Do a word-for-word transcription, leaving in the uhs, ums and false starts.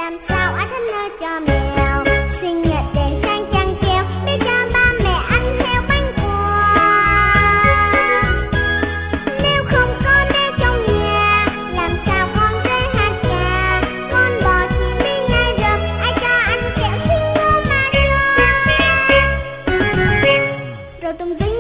làm sao anh thích nơi cho mèo. Sinh nhật đèn sang chăn treo để cho ba mẹ anh theo bánh quà. Nếu không có bé trong nhà, làm sao con tới hát ca. Con bò chim đi ngay rừng, ai cho anh kẹo xin mua mà đưa. Rồi tung